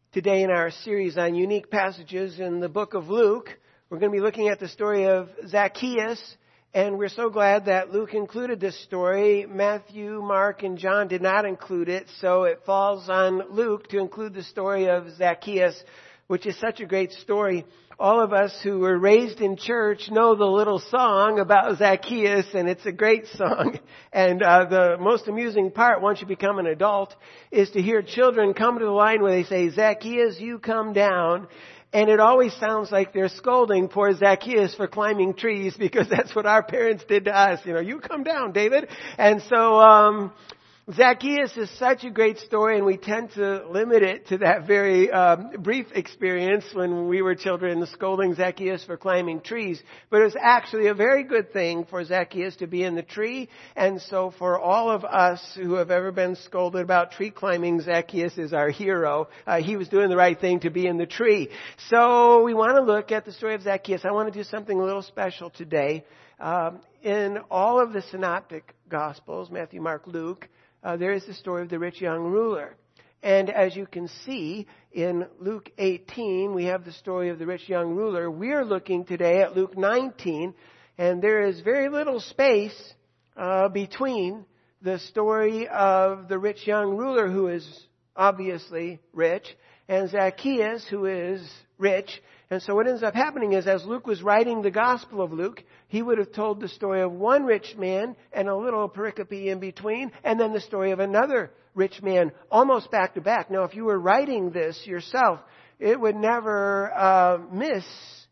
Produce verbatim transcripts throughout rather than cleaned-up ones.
Today in our series on unique passages in the book of Luke, we're going to be looking at the story of Zacchaeus, and we're so glad that Luke included this story. Matthew, Mark, and John did not include it, so it falls on Luke to include the story of Zacchaeus, which is such a great story. All of us who were raised in church know the little song about Zacchaeus, and it's a great song. And uh, the most amusing part, once you become an adult, is to hear children come to the line where they say, "Zacchaeus, you come down." And it always sounds like they're scolding poor Zacchaeus for climbing trees, because that's what our parents did to us. You know, "You come down, David." And so, um, Zacchaeus is such a great story, and we tend to limit it to that very um, brief experience when we were children, scolding Zacchaeus for climbing trees. But it was actually a very good thing for Zacchaeus to be in the tree. And so for all of us who have ever been scolded about tree climbing, Zacchaeus is our hero. Uh, he was doing the right thing to be in the tree. So we want to look at the story of Zacchaeus. I want to do something a little special today. Um, in all of the synoptic gospels, Matthew, Mark, Luke, Uh, there is the story of the rich young ruler. And as you can see in Luke eighteen, we have the story of the rich young ruler. We're looking today at Luke nineteen, and there is very little space uh, between the story of the rich young ruler, who is obviously rich, and Zacchaeus, who is rich. And so what ends up happening is, as Luke was writing the Gospel of Luke, he would have told the story of one rich man and a little pericope in between, and then the story of another rich man, almost back to back. Now, if you were writing this yourself, it would never uh, miss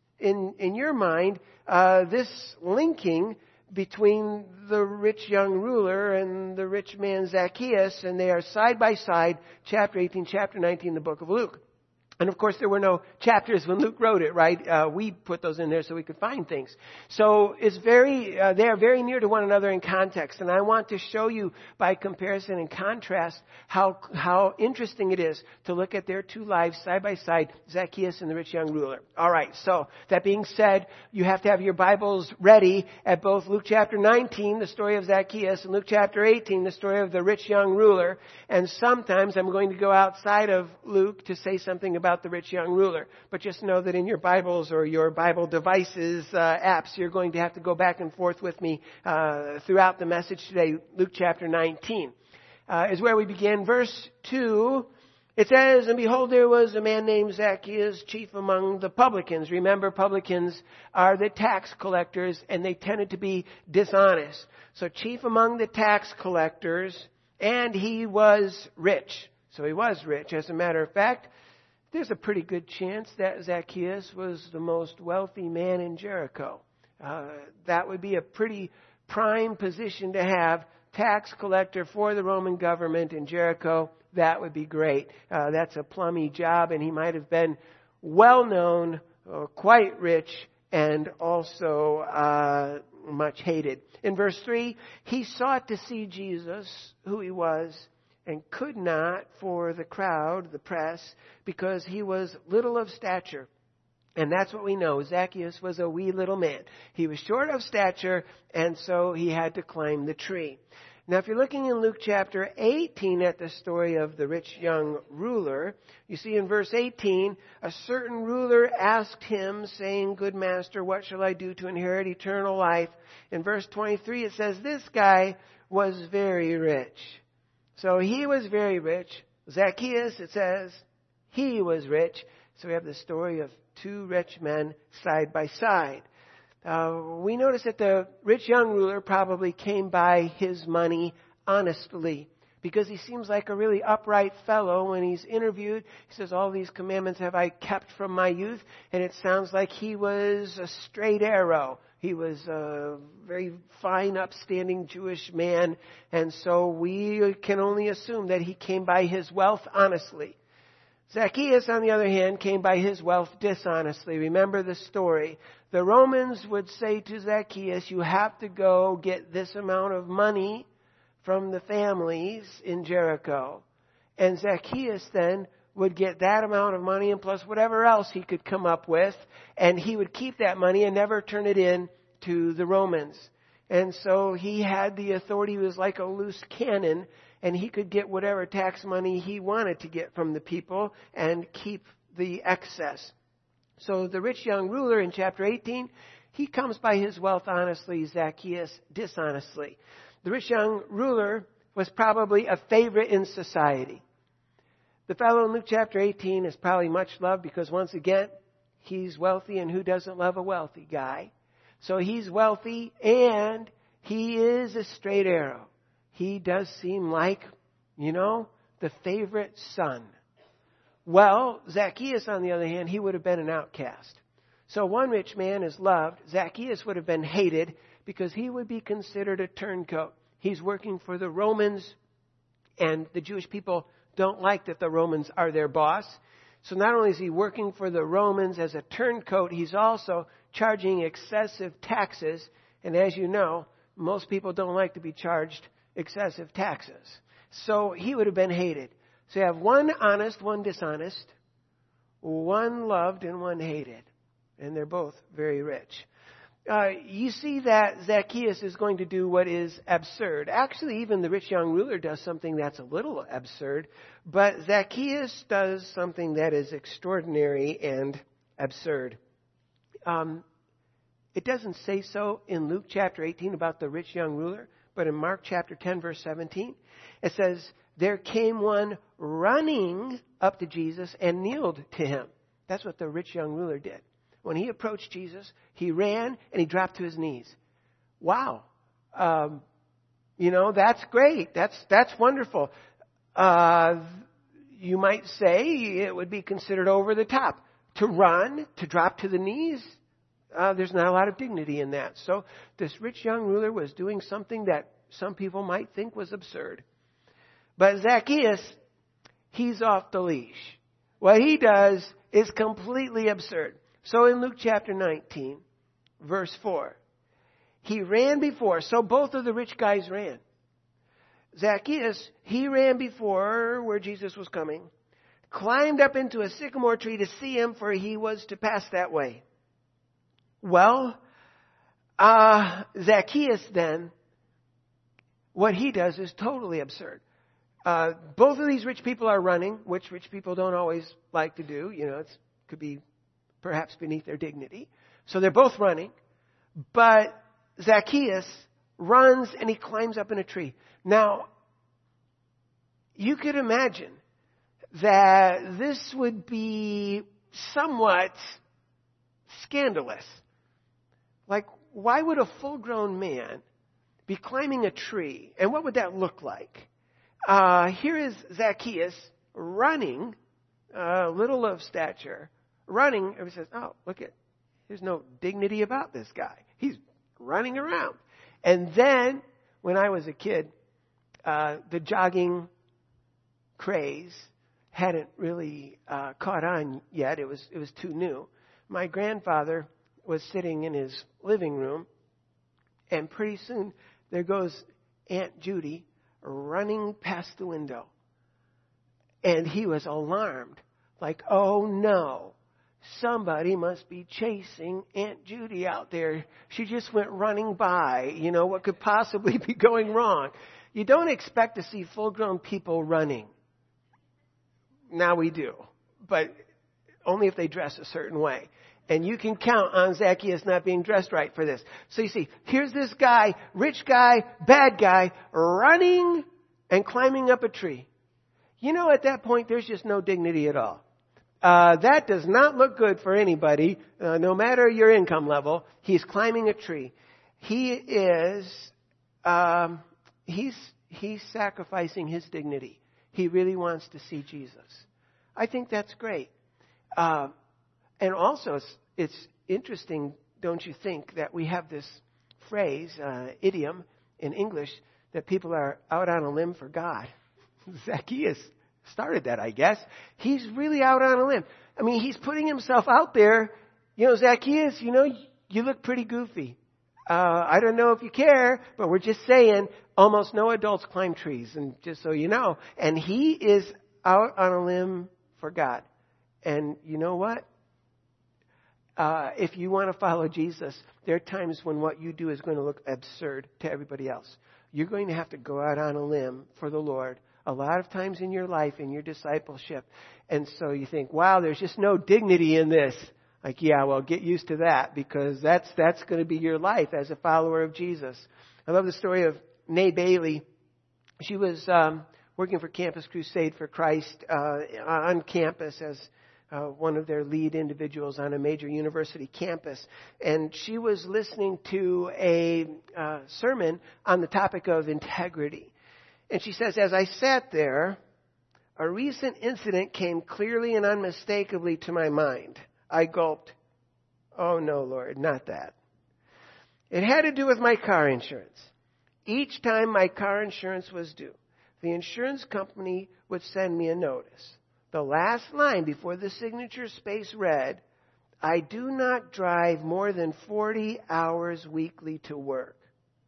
in in your mind uh, this linking between the rich young ruler and the rich man Zacchaeus, and they are side by side, chapter eighteen, chapter nineteen, the book of Luke. And of course, there were no chapters when Luke wrote it, right? Uh, we put those in there so we could find things. So it's very, uh, they are very near to one another in context. And I want to show you by comparison and contrast how, how interesting it is to look at their two lives side by side, Zacchaeus and the rich young ruler. All right. So that being said, you have to have your Bibles ready at both Luke chapter nineteen, the story of Zacchaeus, and Luke chapter eighteen, the story of the rich young ruler. And sometimes I'm going to go outside of Luke to say something about about the rich young ruler. But just know that in your Bibles or your Bible devices, uh, apps, you're going to have to go back and forth with me uh, throughout the message today. Luke chapter nineteen uh, is where we begin. Verse two, it says, "And behold, there was a man named Zacchaeus, chief among the publicans." Remember, publicans are the tax collectors, and they tended to be dishonest. So chief among the tax collectors, and he was rich. So he was rich. As a matter of fact, there's a pretty good chance that Zacchaeus was the most wealthy man in Jericho. Uh, that would be a pretty prime position to have. Tax collector for the Roman government in Jericho. That would be great. Uh, that's a plummy job, and he might have been well known, uh, quite rich, and also uh, much hated. In verse three, he sought to see Jesus, who he was, and could not for the crowd, the press, because he was little of stature. And that's what we know. Zacchaeus was a wee little man. He was short of stature, and so he had to climb the tree. Now, if you're looking in Luke chapter eighteen at the story of the rich young ruler, you see in verse eighteen, "A certain ruler asked him, saying, 'Good master, what shall I do to inherit eternal life?' In verse twenty-three, it says this guy was very rich." So he was very rich. Zacchaeus, it says, he was rich. So we have the story of two rich men side by side. Uh, we notice that the rich young ruler probably came by his money honestly, because he seems like a really upright fellow. When he's interviewed, he says, "All these commandments have I kept from my youth." And it sounds like he was a straight arrow. He was a very fine, upstanding Jewish man. And so we can only assume that he came by his wealth honestly. Zacchaeus, on the other hand, came by his wealth dishonestly. Remember the story. The Romans would say to Zacchaeus, "You have to go get this amount of money from the families in Jericho." And Zacchaeus then would get that amount of money and plus whatever else he could come up with, and he would keep that money and never turn it in to the Romans. And so he had the authority. He was like a loose cannon, and he could get whatever tax money he wanted to get from the people and keep the excess. So the rich young ruler in chapter eighteen, he comes by his wealth honestly, Zacchaeus dishonestly. The rich young ruler was probably a favorite in society. The fellow in Luke chapter eighteen is probably much loved because, once again, he's wealthy, and who doesn't love a wealthy guy? So he's wealthy, and he is a straight arrow. He does seem like, you know, the favorite son. Well, Zacchaeus, on the other hand, he would have been an outcast. So one rich man is loved. Zacchaeus would have been hated because he would be considered a turncoat. He's working for the Romans, and the Jewish people don't like that the Romans are their boss. So not only is he working for the Romans as a turncoat, he's also charging excessive taxes. And as you know, most people don't like to be charged excessive taxes. So he would have been hated. So you have one honest, one dishonest, one loved, and one hated. And they're both very rich. Uh, you see that Zacchaeus is going to do what is absurd. Actually, even the rich young ruler does something that's a little absurd. But Zacchaeus does something that is extraordinary and absurd. Um, it doesn't say so in Luke chapter eighteen about the rich young ruler. But in Mark chapter ten, verse seventeen, it says, there came one running up to Jesus and kneeled to him. That's what the rich young ruler did. When he approached Jesus, he ran and he dropped to his knees. Wow. Um, you know, that's great. That's that's wonderful. Uh, you might say it would be considered over the top. To run, to drop to the knees, uh, there's not a lot of dignity in that. So this rich young ruler was doing something that some people might think was absurd. But Zacchaeus, he's off the leash. What he does is completely absurd. So in Luke chapter nineteen, verse four, he ran before. So both of the rich guys ran. Zacchaeus, he ran before where Jesus was coming, climbed up into a sycamore tree to see him, for he was to pass that way. Well, uh, Zacchaeus then, what he does is totally absurd. Uh, both of these rich people are running, which rich people don't always like to do. You know, it could be perhaps beneath their dignity. So they're both running. But Zacchaeus runs and he climbs up in a tree. Now, you could imagine that this would be somewhat scandalous. Like, why would a full-grown man be climbing a tree? And what would that look like? Uh, here is Zacchaeus running, uh, little of stature, running. And he says, oh, look at, there's no dignity about this guy. He's running around. And then, when I was a kid, uh, the jogging craze hadn't really uh, caught on yet. It was it was too new. My grandfather was sitting in his living room, and pretty soon there goes Aunt Judy running past the window. And he was alarmed, like, oh no, somebody must be chasing Aunt Judy out there. She just went running by. You know, what could possibly be going wrong? You don't expect to see full-grown people running. Now we do, but only if they dress a certain way. And you can count on Zacchaeus not being dressed right for this. So you see, here's this guy, rich guy, bad guy, running and climbing up a tree. You know, at that point, there's just no dignity at all. Uh, that does not look good for anybody, uh, no matter your income level. He's climbing a tree. He is, um, he's, he's sacrificing his dignity. He really wants to see Jesus. I think that's great. Uh, and also, it's, it's interesting, don't you think, that we have this phrase, uh, idiom in English, that people are out on a limb for God. Zacchaeus started that, I guess. He's really out on a limb. I mean, he's putting himself out there. You know, Zacchaeus, you know, you look pretty goofy. Uh, I don't know if you care, but we're just saying almost no adults climb trees, and just so you know. And he is out on a limb for God. And you know what? Uh, if you want to follow Jesus, there are times when what you do is going to look absurd to everybody else. you're going to have to go out on a limb for the Lord a lot of times in your life, in your discipleship. And so you think, wow, there's just no dignity in this. Like, yeah, well, get used to that, because that's that's going to be your life as a follower of Jesus. I love the story of Nay Bailey. She was um, working for Campus Crusade for Christ uh, on campus as uh, one of their lead individuals on a major university campus. And she was listening to a uh, sermon on the topic of integrity. And she says, as I sat there, a recent incident came clearly and unmistakably to my mind. I gulped. Oh, no, Lord, not that. It had to do with my car insurance. Each time my car insurance was due, the insurance company would send me a notice. The last line before the signature space read, I do not drive more than forty hours weekly to work.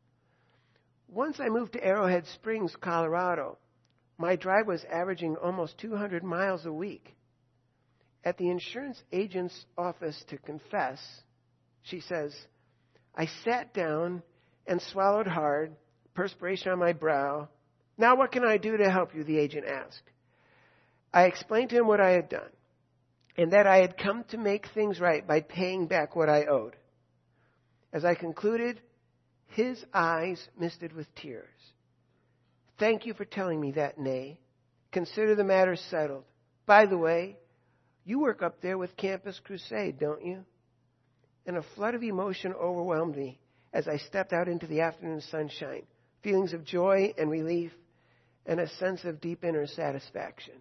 Once I moved to Arrowhead Springs, Colorado, my drive was averaging almost two hundred miles a week. At the insurance agent's office to confess, she says, I sat down and swallowed hard, perspiration on my brow. Now what can I do to help you? The agent asked. I explained to him what I had done and that I had come to make things right by paying back what I owed. As I concluded, his eyes misted with tears. Thank you for telling me that, Nay. Consider the matter settled. By the way, you work up there with Campus Crusade, don't you? And a flood of emotion overwhelmed me as I stepped out into the afternoon sunshine. Feelings of joy and relief and a sense of deep inner satisfaction.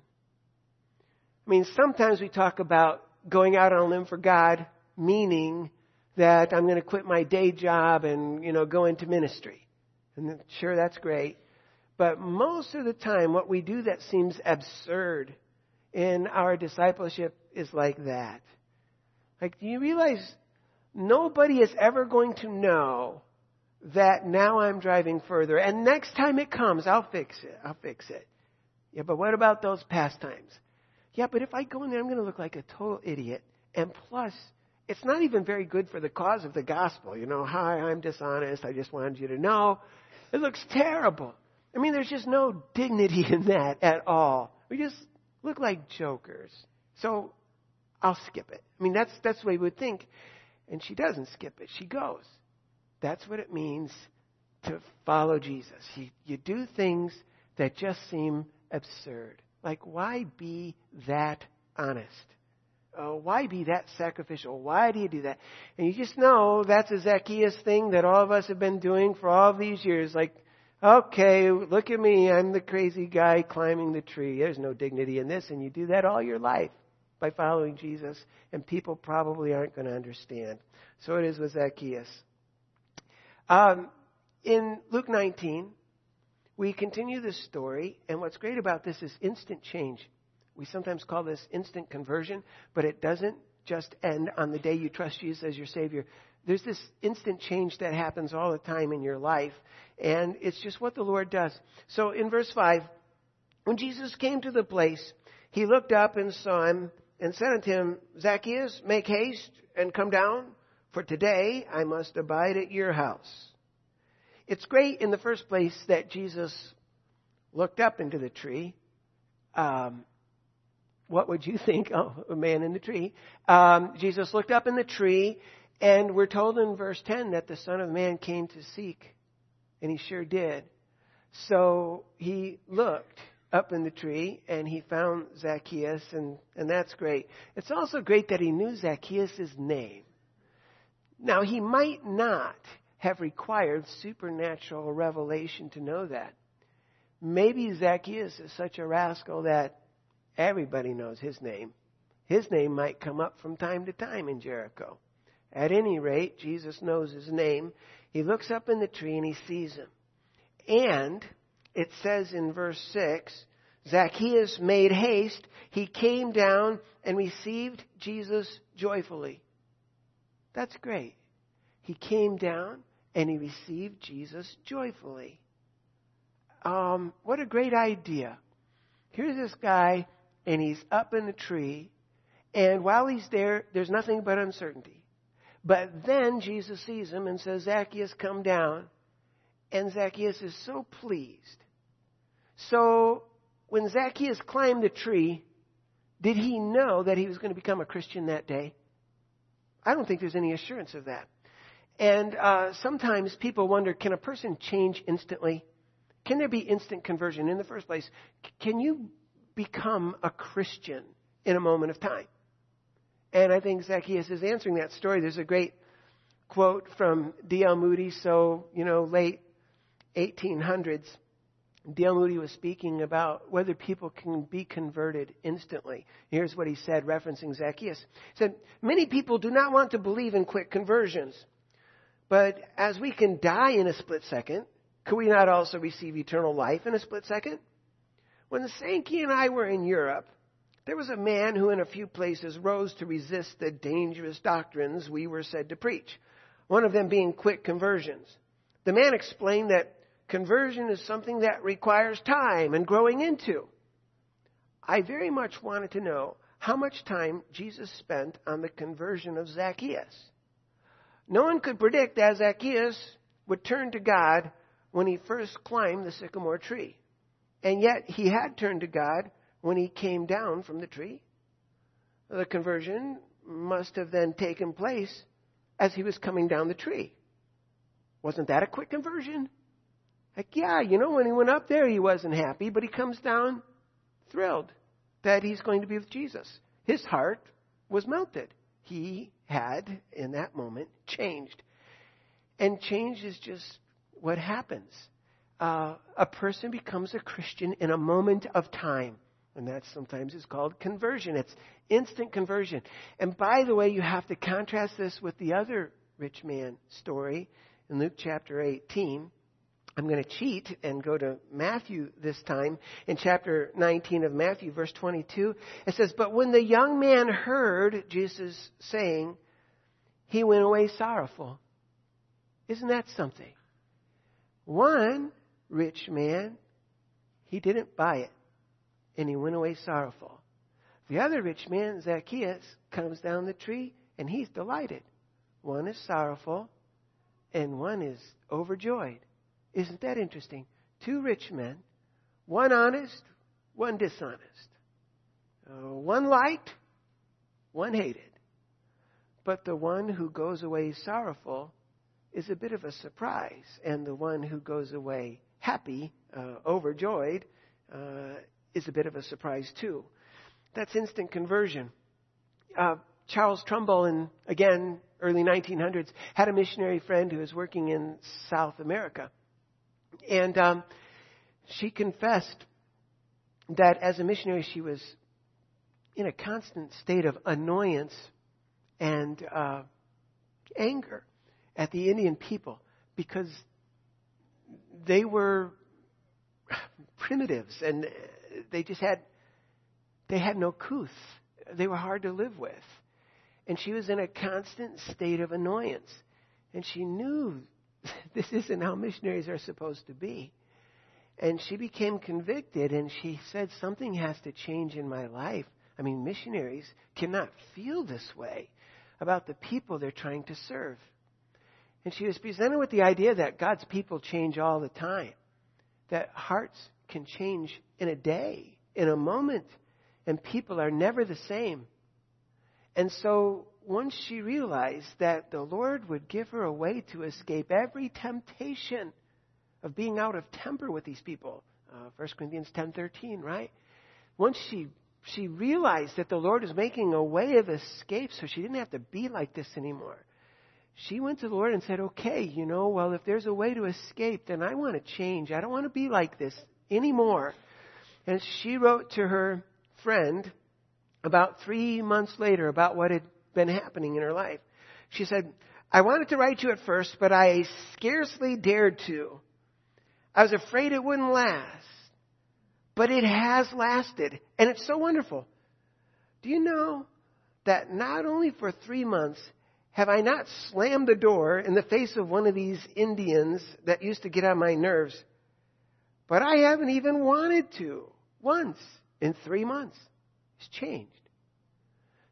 I mean, sometimes we talk about going out on a limb for God, meaning that I'm going to quit my day job and, you know, go into ministry. And sure, that's great. But most of the time, what we do that seems absurd in our discipleship is like that. Like, do you realize nobody is ever going to know that now I'm driving further, and next time it comes, I'll fix it. I'll fix it. Yeah, but what about those past times? Yeah, but if I go in there, I'm going to look like a total idiot. And plus, it's not even very good for the cause of the gospel. You know, hi, I'm dishonest. I just wanted you to know. It looks terrible. I mean, there's just no dignity in that at all. We just look like jokers. So I'll skip it. I mean, that's that's the way we would think. And she doesn't skip it. She goes. That's what it means to follow Jesus. You, you do things that just seem absurd. Like, why be that honest? Uh, why be that sacrificial? Why do you do that? And you just know that's a Zacchaeus thing that all of us have been doing for all of these years. Like, okay, look at me. I'm the crazy guy climbing the tree. There's no dignity in this. And you do that all your life by following Jesus. And people probably aren't going to understand. So it is with Zacchaeus. Um, in Luke nineteen, we continue this story. And what's great about this is instant change. We sometimes call this instant conversion, but it doesn't just end on the day you trust Jesus as your Savior. There's this instant change that happens all the time in your life, and it's just what the Lord does. So in verse five, when Jesus came to the place, he looked up and saw him and said unto him, Zacchaeus, make haste and come down, for today I must abide at your house. It's great in the first place that Jesus looked up into the tree. Um, What would you think? Oh, a man in the tree. Um, Jesus looked up in the tree, and we're told in verse ten that the Son of Man came to seek, and he sure did. So he looked up in the tree, and he found Zacchaeus, and, and that's great. It's also great that he knew Zacchaeus' name. Now, he might not have required supernatural revelation to know that. Maybe Zacchaeus is such a rascal that everybody knows his name. His name might come up from time to time in Jericho. At any rate, Jesus knows his name. He looks up in the tree and he sees him. And it says in verse six, Zacchaeus made haste. He came down and received Jesus joyfully. That's great. He came down and he received Jesus joyfully. Um, what a great idea. Here's this guy, and he's up in the tree, and while he's there, there's nothing but uncertainty. But then Jesus sees him and says, Zacchaeus, come down. And Zacchaeus is so pleased. So when Zacchaeus climbed the tree, did he know that he was going to become a Christian that day? I don't think there's any assurance of that. And uh, sometimes people wonder, can a person change instantly? Can there be instant conversion? In the first place, c- can you become a Christian in a moment of time? And I think Zacchaeus is answering that story. There's a great quote from D L Moody, so, you know, late eighteen hundreds. D L Moody was speaking about whether people can be converted instantly. Here's what he said, referencing Zacchaeus. He said, many people do not want to believe in quick conversions. But as we can die in a split second, could we not also receive eternal life in a split second? When Sankey and I were in Europe, there was a man who in a few places rose to resist the dangerous doctrines we were said to preach, one of them being quick conversions. The man explained that conversion is something that requires time and growing into. I very much wanted to know how much time Jesus spent on the conversion of Zacchaeus. No one could predict that Zacchaeus would turn to God when he first climbed the sycamore tree. And yet he had turned to God when he came down from the tree. The conversion must have then taken place as he was coming down the tree. Wasn't that a quick conversion? Like, yeah, you know, when he went up there, he wasn't happy, but he comes down thrilled that he's going to be with Jesus. His heart was melted. He had, in that moment, changed. And change is just what happens. Uh, a person becomes a Christian in a moment of time. And that sometimes is called conversion. It's instant conversion. And by the way, you have to contrast this with the other rich man story in Luke chapter eighteen. I'm going to cheat and go to Matthew this time. In chapter nineteen of Matthew, verse twenty-two, it says, but when the young man heard Jesus saying, he went away sorrowful. Isn't that something? One rich man, he didn't buy it, and he went away sorrowful. The other rich man, Zacchaeus, comes down the tree, and he's delighted. One is sorrowful, and one is overjoyed. Isn't that interesting? Two rich men, one honest, one dishonest. Uh, one liked, one hated. But the one who goes away sorrowful is a bit of a surprise. And the one who goes away happy, uh, overjoyed, uh, is a bit of a surprise too. That's instant conversion. Uh, Charles Trumbull, in, again, early nineteen hundreds, had a missionary friend who was working in South America. And um, she confessed that as a missionary, she was in a constant state of annoyance and uh, anger at the Indian people because they were primitives and they just had, they had no couth. They were hard to live with. And she was in a constant state of annoyance. And she knew this isn't how missionaries are supposed to be. And she became convicted and she said, something has to change in my life. I mean, missionaries cannot feel this way about the people they're trying to serve. And she was presented with the idea that God's people change all the time. That hearts can change in a day, in a moment. And people are never the same. And so once she realized that the Lord would give her a way to escape every temptation of being out of temper with these people, uh, First Corinthians ten thirteen, right? Once she she realized that the Lord is making a way of escape so she didn't have to be like this anymore, she went to the Lord and said, okay, you know, well, if there's a way to escape, then I want to change. I don't want to be like this anymore. And she wrote to her friend about three months later about what had been happening in her life. She said, I wanted to write you at first, but I scarcely dared to. I was afraid it wouldn't last. But it has lasted. And it's so wonderful. Do you know that not only for three months have I not slammed the door in the face of one of these Indians that used to get on my nerves, but I haven't even wanted to once in three months. It's changed.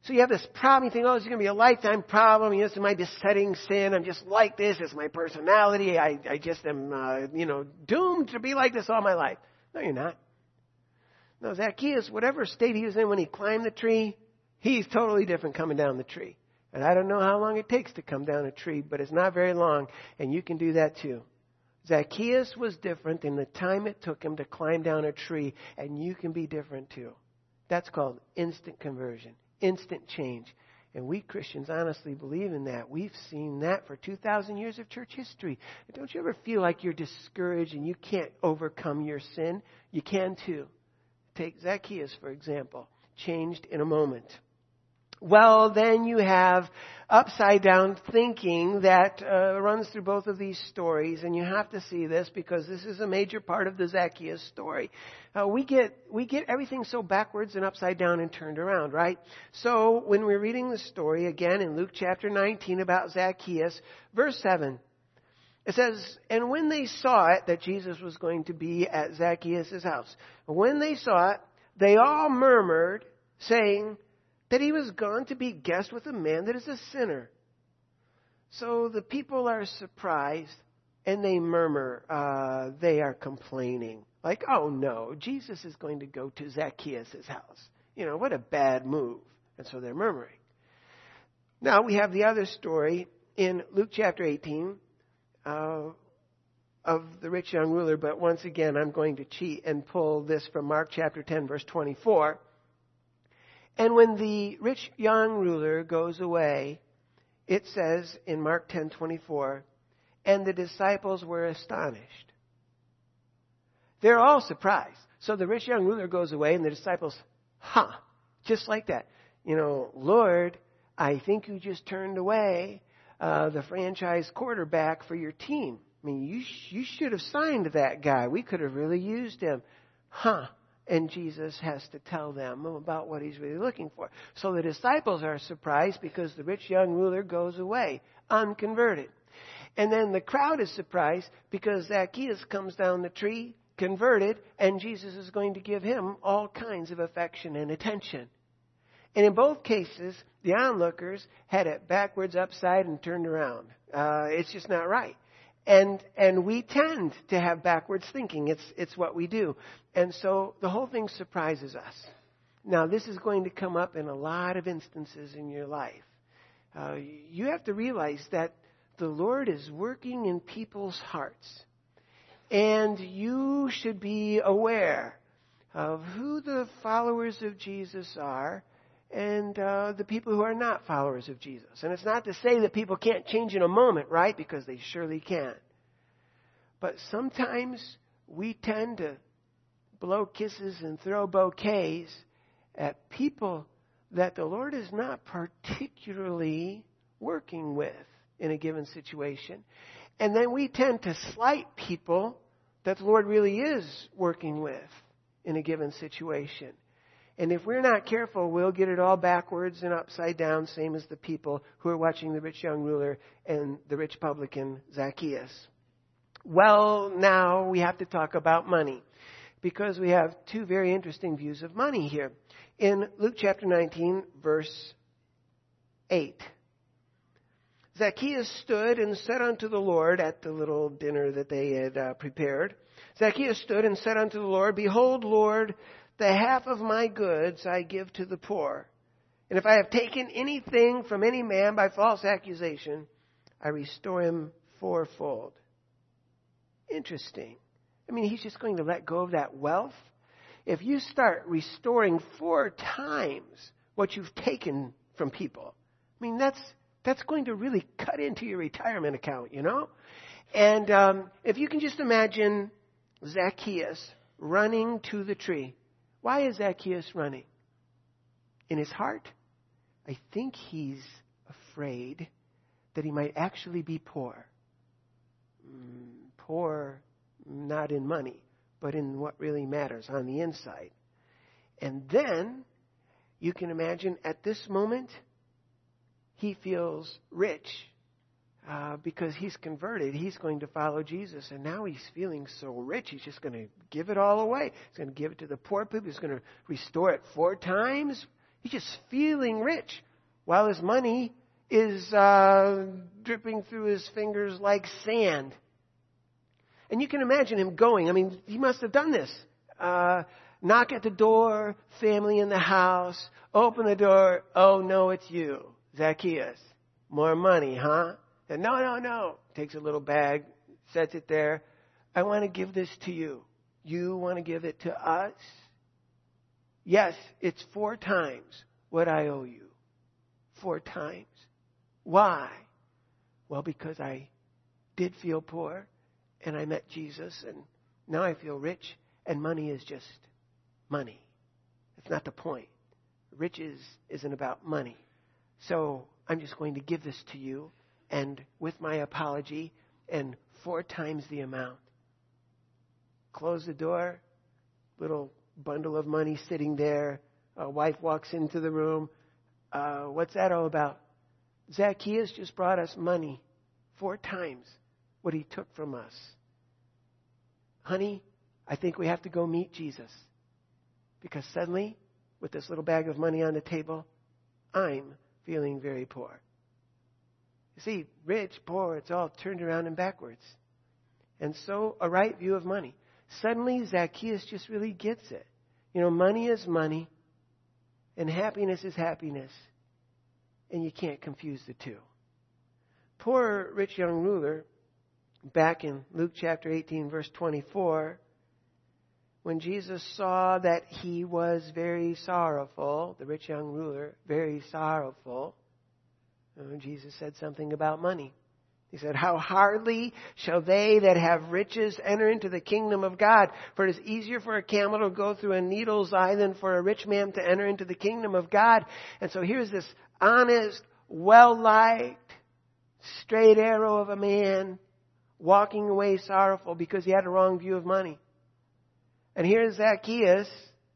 So you have this problem, you think, oh, this is going to be a lifetime problem. You know, this is my besetting sin. I'm just like this. It's my personality. I, I just am, uh, you know, doomed to be like this all my life. No, you're not. No, Zacchaeus, whatever state he was in when he climbed the tree, he's totally different coming down the tree. And I don't know how long it takes to come down a tree, but it's not very long, and you can do that too. Zacchaeus was different in the time it took him to climb down a tree, and you can be different too. That's called instant conversion. Instant change. And we Christians honestly believe in that. We've seen that for two thousand years of church history. Don't you ever feel like you're discouraged and you can't overcome your sin? You can too. Take Zacchaeus, for example. Changed in a moment. Well, then you have upside down thinking that uh, runs through both of these stories, and you have to see this because this is a major part of the Zacchaeus story. Uh, we get we get everything so backwards and upside down and turned around, right? So when we're reading the story again in Luke chapter nineteen about Zacchaeus, verse seven, it says, "And when they saw it," that Jesus was going to be at Zacchaeus' house, "when they saw it, they all murmured, saying that he was gone to be guest with a man that is a sinner." So the people are surprised and they murmur. Uh, they are complaining. Like, oh no, Jesus is going to go to Zacchaeus' house. You know, what a bad move. And so they're murmuring. Now we have the other story in Luke chapter eighteen uh, of the rich young ruler. But once again, I'm going to cheat and pull this from Mark chapter ten, verse twenty-four. "And when the rich young ruler goes away," it says in Mark ten twenty-four, "and the disciples were astonished." They're all surprised. So the rich young ruler goes away and the disciples, huh, just like that. You know, "Lord, I think you just turned away uh, the franchise quarterback for your team. I mean, you, sh- you should have signed that guy. We could have really used him." Huh. And Jesus has to tell them about what he's really looking for. So the disciples are surprised because the rich young ruler goes away, unconverted. And then the crowd is surprised because Zacchaeus comes down the tree, converted, and Jesus is going to give him all kinds of affection and attention. And in both cases, the onlookers had it backwards, upside, and turned around. Uh, it's just not right. And and we tend to have backwards thinking. It's it's what we do. And so the whole thing surprises us. Now, this is going to come up in a lot of instances in your life. Uh, you have to realize that the Lord is working in people's hearts. And you should be aware of who the followers of Jesus are and uh, the people who are not followers of Jesus. And it's not to say that people can't change in a moment, right? Because they surely can. But sometimes we tend to blow kisses and throw bouquets at people that the Lord is not particularly working with in a given situation. And then we tend to slight people that the Lord really is working with in a given situation. And if we're not careful, we'll get it all backwards and upside down, same as the people who are watching the rich young ruler and the rich publican Zacchaeus. Well, now we have to talk about money, because we have two very interesting views of money here. In Luke chapter nineteen, verse eight, Zacchaeus stood and said unto the Lord at the little dinner that they had uh, prepared. Zacchaeus stood and said unto the Lord, "Behold, Lord, the half of my goods I give to the poor. And if I have taken anything from any man by false accusation, I restore him fourfold." Interesting. I mean, he's just going to let go of that wealth. If you start restoring four times what you've taken from people, I mean, that's that's going to really cut into your retirement account, you know? And um, if you can just imagine Zacchaeus running to the tree. Why is Zacchaeus running? In his heart, I think he's afraid that he might actually be poor. Mm, poor, not in money, but in what really matters on the inside. And then, you can imagine at this moment, he feels rich uh, because he's converted. He's going to follow Jesus. And now he's feeling so rich, he's just going to give it all away. He's going to give it to the poor people. He's going to restore it four times. He's just feeling rich while his money is uh, dripping through his fingers like sand. And you can imagine him going. I mean, he must have done this. Uh, knock at the door, family in the house, open the door. Oh, no, it's you, Zacchaeus. More money, huh? And no, no, no. Takes a little bag, sets it there. I want to give this to you. You want to give it to us? Yes, it's four times what I owe you. Four times. Why? Well, because I did feel poor and I met Jesus and now I feel rich and money is just money. It's not the point. Riches isn't about money. So I'm just going to give this to you and with my apology and four times the amount. Close the door, little bundle of money sitting there. A wife walks into the room. Uh, what's that all about? Zacchaeus just brought us money four times what he took from us. Honey, I think we have to go meet Jesus. Because suddenly, with this little bag of money on the table, I'm feeling very poor. You see, rich, poor, it's all turned around and backwards. And so, a right view of money. Suddenly, Zacchaeus just really gets it. You know, money is money, and happiness is happiness, and you can't confuse the two. Poor rich young ruler, back in Luke chapter eighteen, verse twenty-four, when Jesus saw that he was very sorrowful, the rich young ruler, very sorrowful, Jesus said something about money. He said, how hardly shall they that have riches enter into the kingdom of God? For it is easier for a camel to go through a needle's eye than for a rich man to enter into the kingdom of God. And so here's this honest, well-liked, straight arrow of a man walking away sorrowful because he had a wrong view of money. And here's Zacchaeus,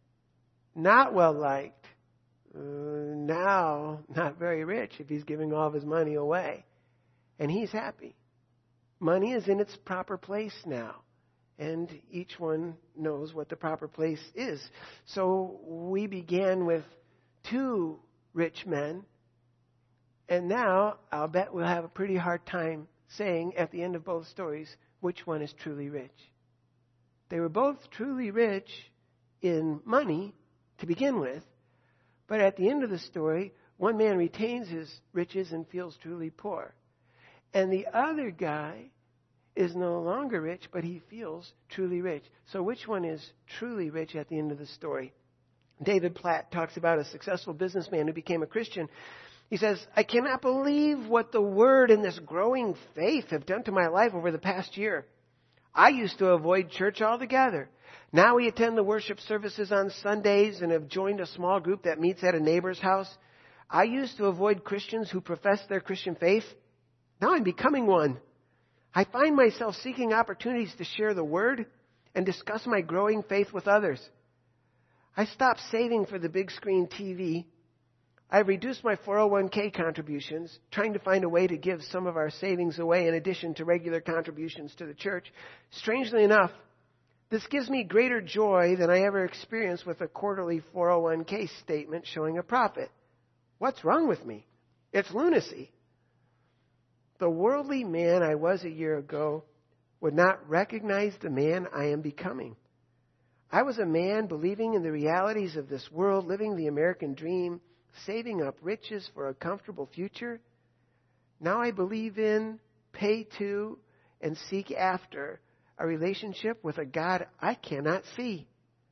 not well-liked, uh, now not very rich if he's giving all of his money away. And he's happy. Money is in its proper place now. And each one knows what the proper place is. So we began with two rich men. And now I'll bet we'll have a pretty hard time saying at the end of both stories which one is truly rich. They were both truly rich in money to begin with. But at the end of the story, one man retains his riches and feels truly poor. And the other guy is no longer rich, but he feels truly rich. So which one is truly rich at the end of the story? David Platt talks about a successful businessman who became a Christian. He says, I cannot believe what the Word and this growing faith have done to my life over the past year. I used to avoid church altogether. Now we attend the worship services on Sundays and have joined a small group that meets at a neighbor's house. I used to avoid Christians who profess their Christian faith. Now I'm becoming one. I find myself seeking opportunities to share the Word and discuss my growing faith with others. I stopped saving for the big screen T V. I've reduced my four oh one k contributions, trying to find a way to give some of our savings away in addition to regular contributions to the church. Strangely enough, this gives me greater joy than I ever experienced with a quarterly four oh one k statement showing a profit. What's wrong with me? It's lunacy. The worldly man I was a year ago would not recognize the man I am becoming. I was a man believing in the realities of this world, living the American dream, saving up riches for a comfortable future. Now I believe in, pay to, and seek after a relationship with a God I cannot see.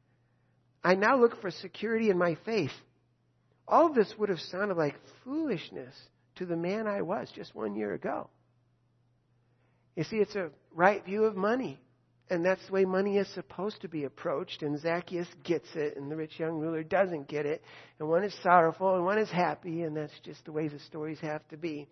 I now look for security in my faith. All of this would have sounded like foolishness to the man I was just one year ago. You see, it's a right view of money. And that's the way money is supposed to be approached. And Zacchaeus gets it, and the rich young ruler doesn't get it. And one is sorrowful, and one is happy, and that's just the way the stories have to be.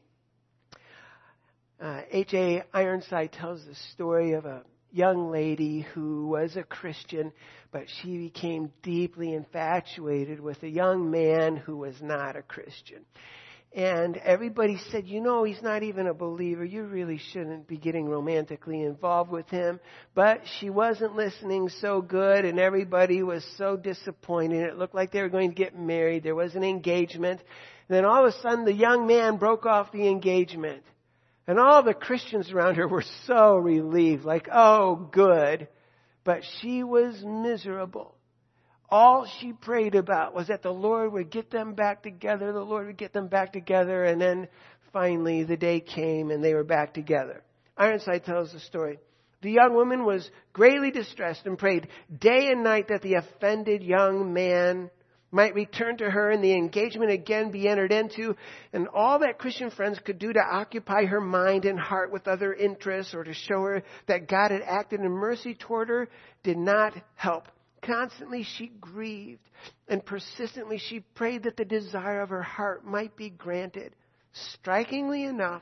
Uh, H A Ironside tells the story of a young lady who was a Christian, but she became deeply infatuated with a young man who was not a Christian. And everybody said, you know, he's not even a believer. You really shouldn't be getting romantically involved with him. But she wasn't listening so good, and everybody was so disappointed. It looked like they were going to get married. There was an engagement. And then all of a sudden, the young man broke off the engagement. And all the Christians around her were so relieved, like, oh, good. But she was miserable. All she prayed about was that the Lord would get them back together. The Lord would get them back together. And then finally the day came and they were back together. Ironside tells the story. The young woman was greatly distressed and prayed day and night that the offended young man might return to her and the engagement again be entered into. And all that Christian friends could do to occupy her mind and heart with other interests or to show her that God had acted in mercy toward her did not help. Constantly she grieved, and persistently she prayed that the desire of her heart might be granted. Strikingly enough,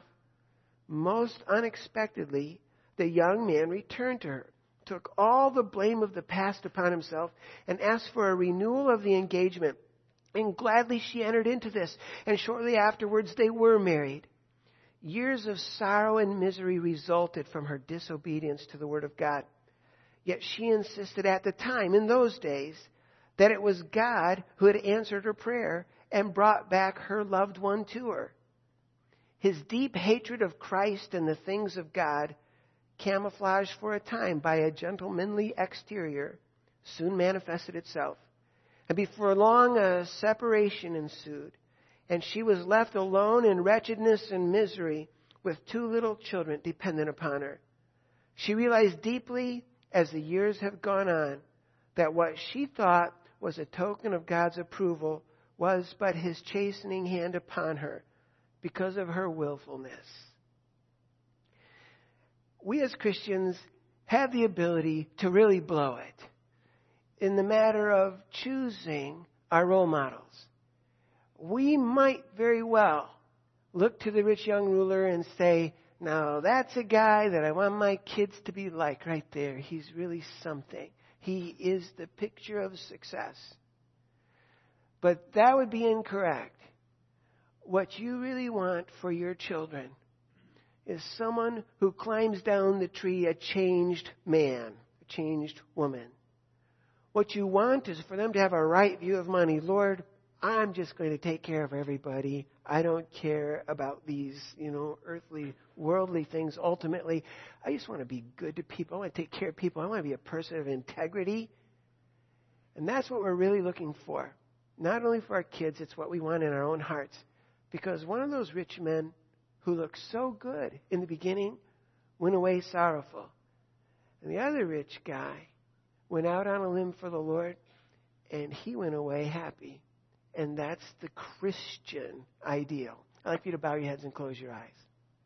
most unexpectedly, the young man returned to her, took all the blame of the past upon himself, and asked for a renewal of the engagement. And gladly she entered into this, and shortly afterwards they were married. Years of sorrow and misery resulted from her disobedience to the Word of God. Yet she insisted at the time, in those days, that it was God who had answered her prayer and brought back her loved one to her. His deep hatred of Christ and the things of God, camouflaged for a time by a gentlemanly exterior, soon manifested itself. And before long a separation ensued, and she was left alone in wretchedness and misery with two little children dependent upon her. She realized deeply as the years have gone on, that what she thought was a token of God's approval was but His chastening hand upon her because of her willfulness. We as Christians have the ability to really blow it in the matter of choosing our role models. We might very well look to the rich young ruler and say, now, that's a guy that I want my kids to be like right there. He's really something. He is the picture of success. But that would be incorrect. What you really want for your children is someone who climbs down the tree a changed man, a changed woman. What you want is for them to have a right view of money. Lord, I'm just going to take care of everybody. I don't care about these, you know, earthly, worldly things. Ultimately, I just want to be good to people. I want to take care of people. I want to be a person of integrity. And that's what we're really looking for. Not only for our kids, it's what we want in our own hearts. Because one of those rich men who looked so good in the beginning went away sorrowful. And the other rich guy went out on a limb for the Lord, and he went away happy. And that's the Christian ideal. I'd like you to bow your heads and close your eyes.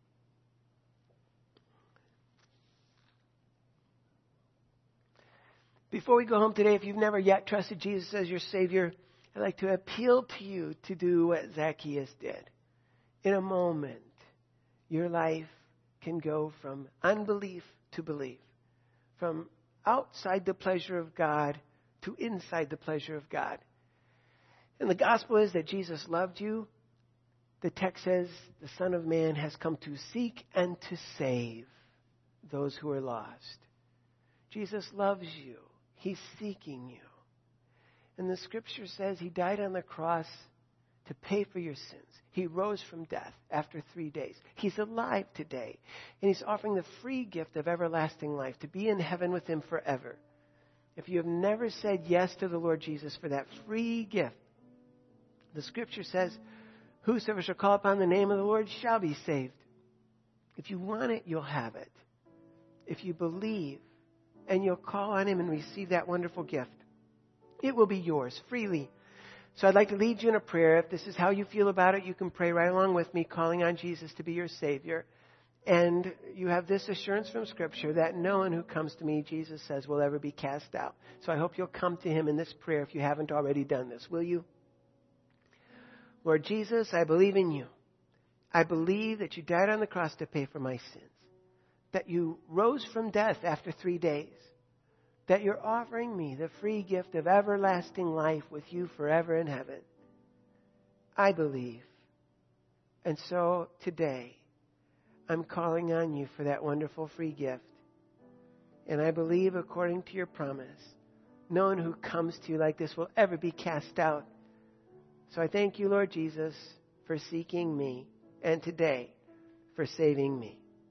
Before we go home today, if you've never yet trusted Jesus as your Savior, I'd like to appeal to you to do what Zacchaeus did. In a moment, your life can go from unbelief to belief, from outside the pleasure of God to inside the pleasure of God. And the gospel is that Jesus loved you. The text says the Son of Man has come to seek and to save those who are lost. Jesus loves you. He's seeking you. And the scripture says He died on the cross to pay for your sins. He rose from death after three days. He's alive today. And He's offering the free gift of everlasting life to be in heaven with Him forever. If you have never said yes to the Lord Jesus for that free gift, the scripture says, whosoever shall call upon the name of the Lord shall be saved. If you want it, you'll have it. If you believe and you'll call on Him and receive that wonderful gift, it will be yours freely. So I'd like to lead you in a prayer. If this is how you feel about it, you can pray right along with me, calling on Jesus to be your Savior. And you have this assurance from Scripture that no one who comes to me, Jesus says, will ever be cast out. So I hope you'll come to Him in this prayer if you haven't already done this. Will you? Lord Jesus, I believe in You. I believe that You died on the cross to pay for my sins. That You rose from death after three days. That You're offering me the free gift of everlasting life with You forever in heaven. I believe. And so today, I'm calling on you for that wonderful free gift. And I believe, according to your promise, no one who comes to you like this will ever be cast out. So I thank you, Lord Jesus, for seeking me, and today for saving me.